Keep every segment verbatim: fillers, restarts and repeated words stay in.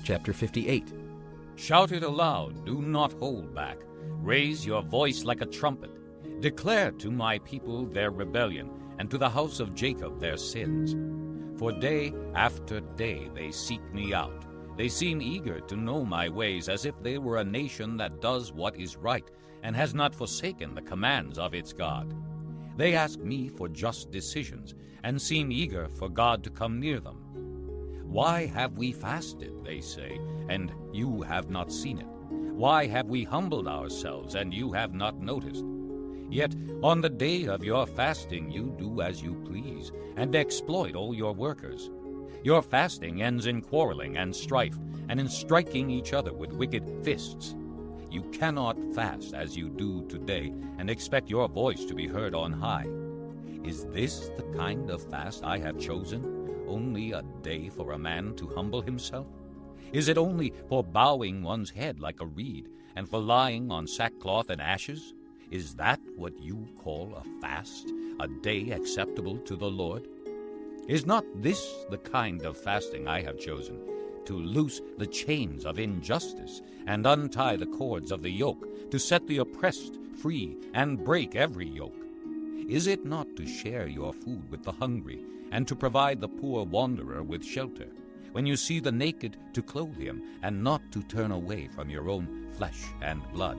Chapter fifty-eight. Shout it aloud, do not hold back. Raise your voice like a trumpet. Declare to my people their rebellion, and to the house of Jacob their sins. For day after day they seek me out. They seem eager to know my ways, as if they were a nation that does what is right, and has not forsaken the commands of its God. They ask me for just decisions, and seem eager for God to come near them. Why have we fasted, they say, and you have not seen it? Why have we humbled ourselves, and you have not noticed? Yet on the day of your fasting you do as you please, and exploit all your workers. Your fasting ends in quarreling and strife, and in striking each other with wicked fists. You cannot fast as you do today, and expect your voice to be heard on high. Is this the kind of fast I have chosen? Only a day for a man to humble himself? Is it only for bowing one's head like a reed, and for lying on sackcloth and ashes? Is that what you call a fast, a day acceptable to the Lord? Is not this the kind of fasting I have chosen, to loose the chains of injustice, and untie the cords of the yoke, to set the oppressed free, and break every yoke? Is it not to share your food with the hungry, and to provide the poor wanderer with shelter? When you see the naked, to clothe him, and not to turn away from your own flesh and blood.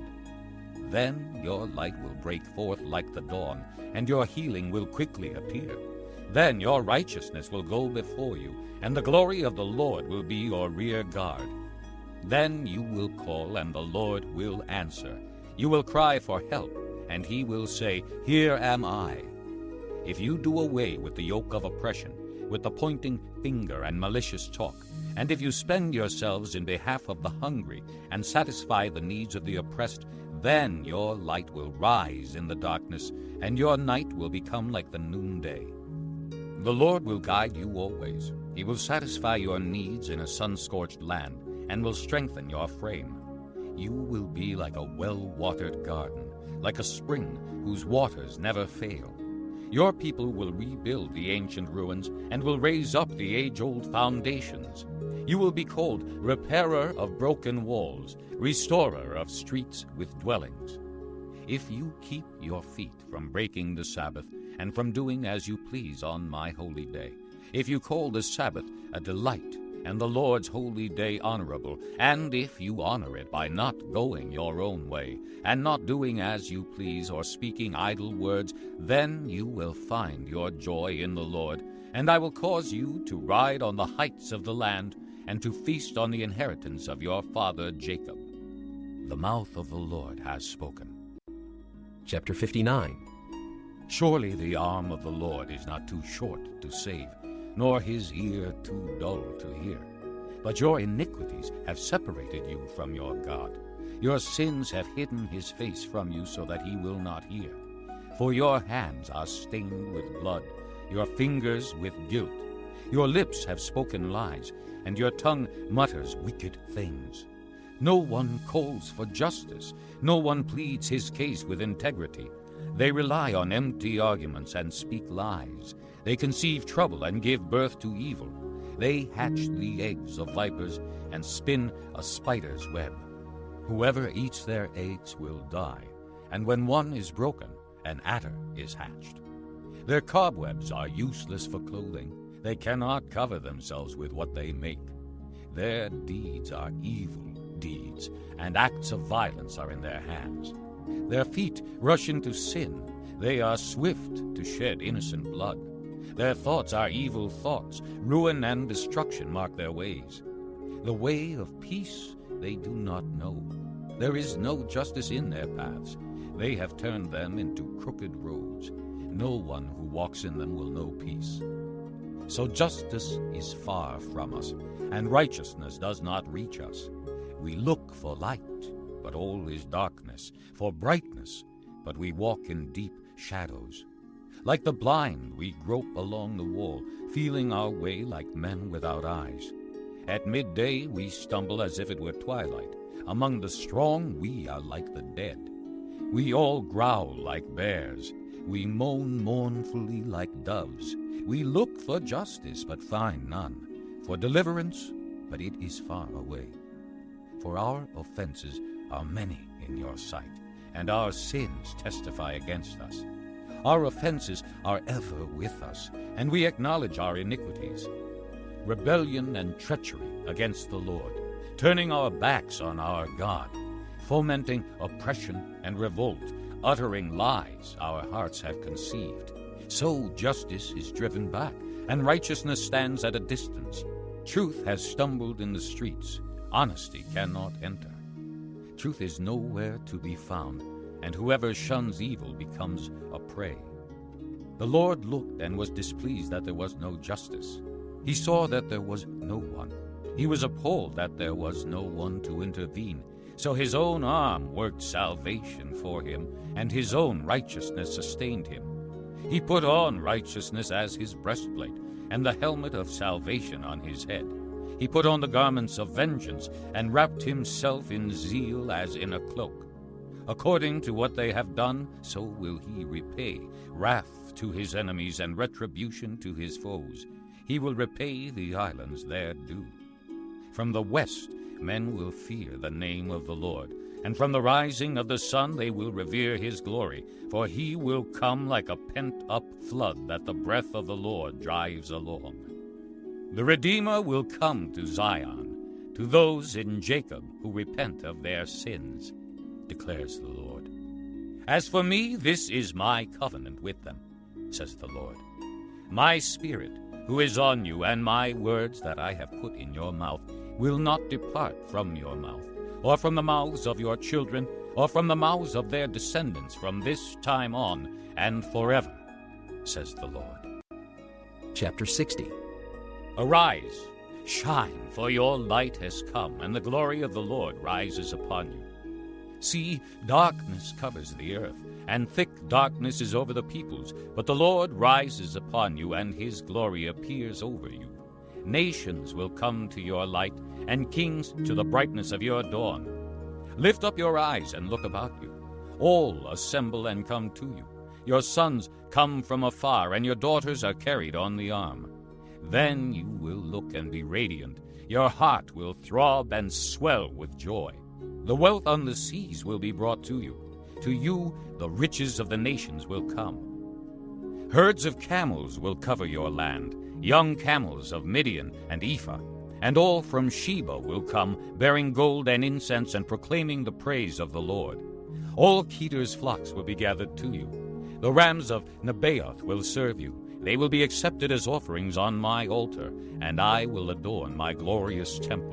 Then your light will break forth like the dawn, and your healing will quickly appear. Then your righteousness will go before you, and the glory of the Lord will be your rear guard. Then you will call, and the Lord will answer. You will cry for help, and he will say, Here am I. If you do away with the yoke of oppression, with the pointing finger and malicious talk, and if you spend yourselves in behalf of the hungry, and satisfy the needs of the oppressed, then your light will rise in the darkness, and your night will become like the noonday. The Lord will guide you always. He will satisfy your needs in a sun-scorched land, and will strengthen your frame. You will be like a well-watered garden, like a spring whose waters never fail. Your people will rebuild the ancient ruins, and will raise up the age-old foundations. You will be called repairer of broken walls, restorer of streets with dwellings. If you keep your feet from breaking the Sabbath, and from doing as you please on my holy day, if you call the Sabbath a delight, and the Lord's holy day honorable, and if you honor it by not going your own way, and not doing as you please or speaking idle words, then you will find your joy in the Lord, and I will cause you to ride on the heights of the land, and to feast on the inheritance of your father Jacob. The mouth of the Lord has spoken. Chapter fifty-nine. Surely the arm of the Lord is not too short to save, nor his ear too dull to hear. But your iniquities have separated you from your God. Your sins have hidden his face from you so that he will not hear. For your hands are stained with blood, your fingers with guilt. Your lips have spoken lies, and your tongue mutters wicked things. No one calls for justice, no one pleads his case with integrity. They rely on empty arguments and speak lies. They conceive trouble and give birth to evil. They hatch the eggs of vipers and spin a spider's web. Whoever eats their eggs will die, and when one is broken, an adder is hatched. Their cobwebs are useless for clothing. They cannot cover themselves with what they make. Their deeds are evil deeds, and acts of violence are in their hands. Their feet rush into sin. They are swift to shed innocent blood. Their thoughts are evil thoughts. Ruin and destruction mark their ways. The way of peace they do not know. There is no justice in their paths. They have turned them into crooked roads. No one who walks in them will know peace. So justice is far from us, and righteousness does not reach us. We look for light, but all is darkness, for brightness, but we walk in deep shadows. Like the blind, we grope along the wall, feeling our way like men without eyes. At midday we stumble as if it were twilight. Among the strong we are like the dead. We all growl like bears. We moan mournfully like doves. We look for justice, but find none, for deliverance, but it is far away. For our offenses are many in your sight, and our sins testify against us. Our offenses are ever with us, and we acknowledge our iniquities. Rebellion and treachery against the Lord, turning our backs on our God, fomenting oppression and revolt, uttering lies our hearts have conceived. So justice is driven back, and righteousness stands at a distance. Truth has stumbled in the streets. Honesty cannot enter. Truth is nowhere to be found, and whoever shuns evil becomes a prey. The Lord looked and was displeased that there was no justice. He saw that there was no one. He was appalled that there was no one to intervene. So his own arm worked salvation for him, and his own righteousness sustained him. He put on righteousness as his breastplate, and the helmet of salvation on his head. He put on the garments of vengeance, and wrapped himself in zeal as in a cloak. According to what they have done, so will he repay, wrath to his enemies and retribution to his foes. He will repay the islands their due. From the west men will fear the name of the Lord, and from the rising of the sun they will revere his glory, for he will come like a pent-up flood that the breath of the Lord drives along. The Redeemer will come to Zion, to those in Jacob who repent of their sins, declares the Lord. As for me, this is my covenant with them, says the Lord. My Spirit, who is on you, and my words that I have put in your mouth, will not depart from your mouth, or from the mouths of your children, or from the mouths of their descendants from this time on and forever, says the Lord. Chapter sixty. Arise, shine, for your light has come, and the glory of the Lord rises upon you. See, darkness covers the earth, and thick darkness is over the peoples, but the Lord rises upon you, and his glory appears over you. Nations will come to your light, and kings to the brightness of your dawn. Lift up your eyes and look about you. All assemble and come to you. Your sons come from afar, and your daughters are carried on the arm. Then you will look and be radiant. Your heart will throb and swell with joy. The wealth on the seas will be brought to you. To you the riches of the nations will come. Herds of camels will cover your land, young camels of Midian and Ephah, and all from Sheba will come, bearing gold and incense and proclaiming the praise of the Lord. All Kedar's flocks will be gathered to you. The rams of Nebaioth will serve you. They will be accepted as offerings on my altar, and I will adorn my glorious temple.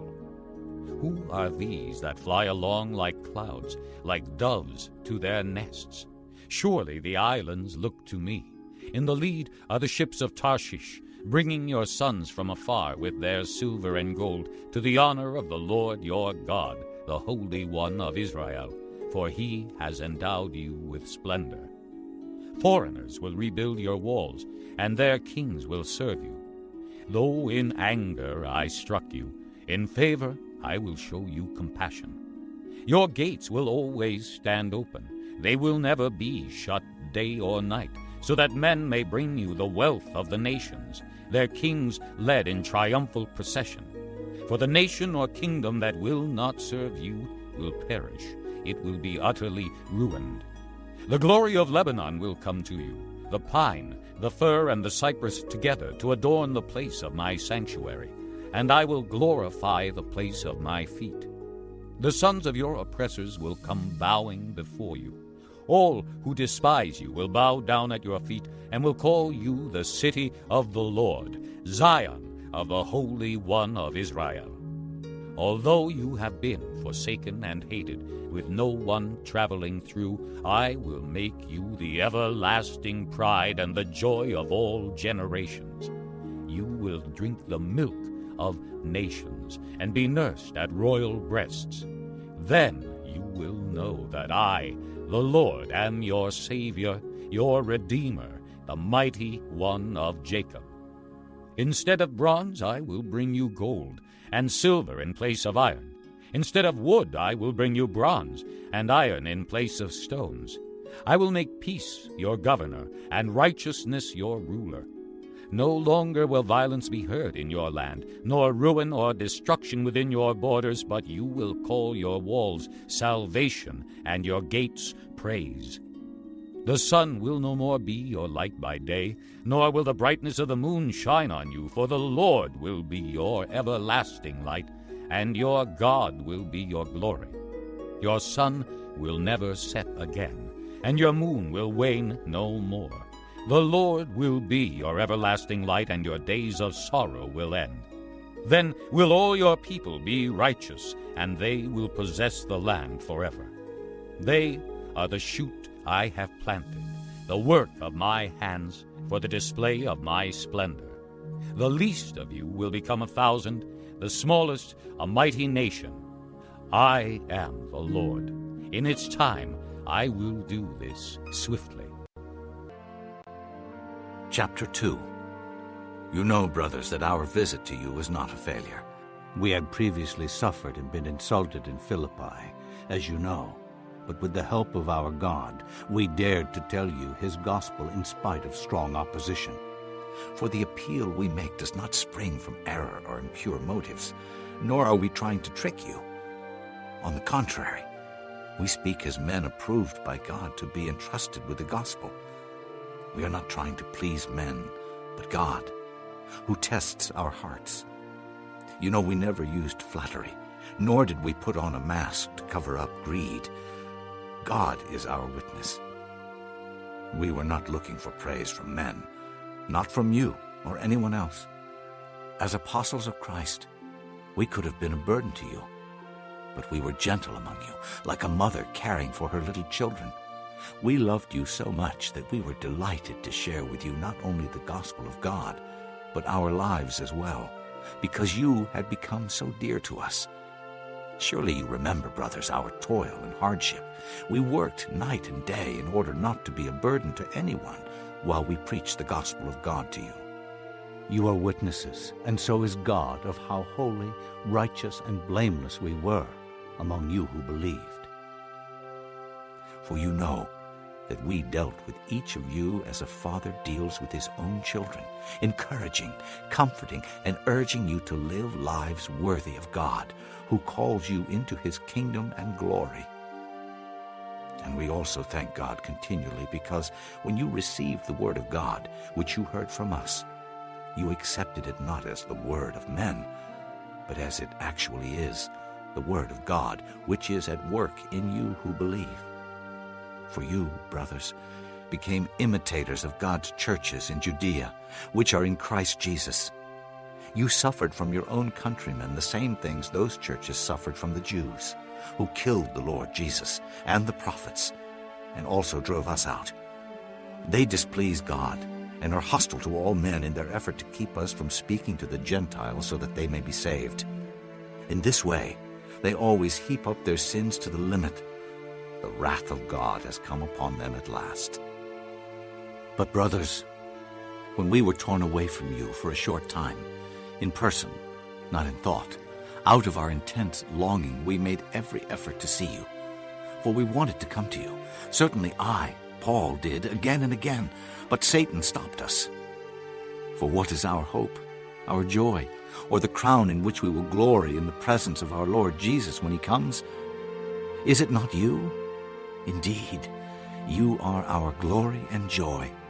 Who are these that fly along like clouds, like doves to their nests? Surely the islands look to me. In the lead are the ships of Tarshish, bringing your sons from afar with their silver and gold, to the honor of the Lord your God, the Holy One of Israel, for he has endowed you with splendor. Foreigners will rebuild your walls, and their kings will serve you. Though in anger I struck you, in favor I will show you compassion. Your gates will always stand open. They will never be shut day or night, so that men may bring you the wealth of the nations, their kings led in triumphal procession. For the nation or kingdom that will not serve you will perish. It will be utterly ruined. The glory of Lebanon will come to you, the pine, the fir, and the cypress together to adorn the place of my sanctuary, and I will glorify the place of my feet. The sons of your oppressors will come bowing before you. All who despise you will bow down at your feet, and will call you the city of the Lord, Zion of the Holy One of Israel. Although you have been forsaken and hated, with no one traveling through, I will make you the everlasting pride and the joy of all generations. You will drink the milk of nations, and be nursed at royal breasts. Then you will know that I, the Lord, am your Savior, your Redeemer, the mighty one of Jacob. Instead of bronze I will bring you gold, and silver in place of iron. Instead of wood I will bring you bronze, and iron in place of stones. I will make peace your governor, and righteousness your ruler. No longer will violence be heard in your land, nor ruin or destruction within your borders, but you will call your walls salvation and your gates praise. The sun will no more be your light by day, nor will the brightness of the moon shine on you, for the Lord will be your everlasting light, and your God will be your glory. Your sun will never set again, and your moon will wane no more. The Lord will be your everlasting light, and your days of sorrow will end. Then will all your people be righteous, and they will possess the land forever. They are the shoot I have planted, the work of my hands, for the display of my splendor. The least of you will become a thousand, the smallest a mighty nation. I am the Lord. In its time I will do this swiftly. Chapter two. You know, brothers, that our visit to you was not a failure. We had previously suffered and been insulted in Philippi, as you know. But with the help of our God, we dared to tell you his gospel in spite of strong opposition. For the appeal we make does not spring from error or impure motives, nor are we trying to trick you. On the contrary, we speak as men approved by God to be entrusted with the gospel. We are not trying to please men, but God, who tests our hearts. You know, we never used flattery, nor did we put on a mask to cover up greed. God is our witness. We were not looking for praise from men, not from you or anyone else. As apostles of Christ, we could have been a burden to you, but we were gentle among you, like a mother caring for her little children. We loved you so much that we were delighted to share with you not only the gospel of God, but our lives as well, because you had become so dear to us. Surely you remember, brothers, our toil and hardship. We worked night and day in order not to be a burden to anyone while we preached the gospel of God to you. You are witnesses, and so is God, of how holy, righteous, and blameless we were among you who believed. For you know that we dealt with each of you as a father deals with his own children, encouraging, comforting, and urging you to live lives worthy of God, who calls you into his kingdom and glory. And we also thank God continually, because when you received the word of God, which you heard from us, you accepted it not as the word of men, but as it actually is, the word of God, which is at work in you who believe. For you, brothers, became imitators of God's churches in Judea, which are in Christ Jesus. You suffered from your own countrymen the same things those churches suffered from the Jews, who killed the Lord Jesus and the prophets, and also drove us out. They displease God and are hostile to all men in their effort to keep us from speaking to the Gentiles so that they may be saved. In this way, they always heap up their sins to the limit. The wrath of God has come upon them at last. But brothers, when we were torn away from you for a short time, in person, not in thought, out of our intense longing, we made every effort to see you. For we wanted to come to you. Certainly I, Paul, did again and again, but Satan stopped us. For what is our hope, our joy, or the crown in which we will glory in the presence of our Lord Jesus when he comes? Is it not you? Indeed, you are our glory and joy.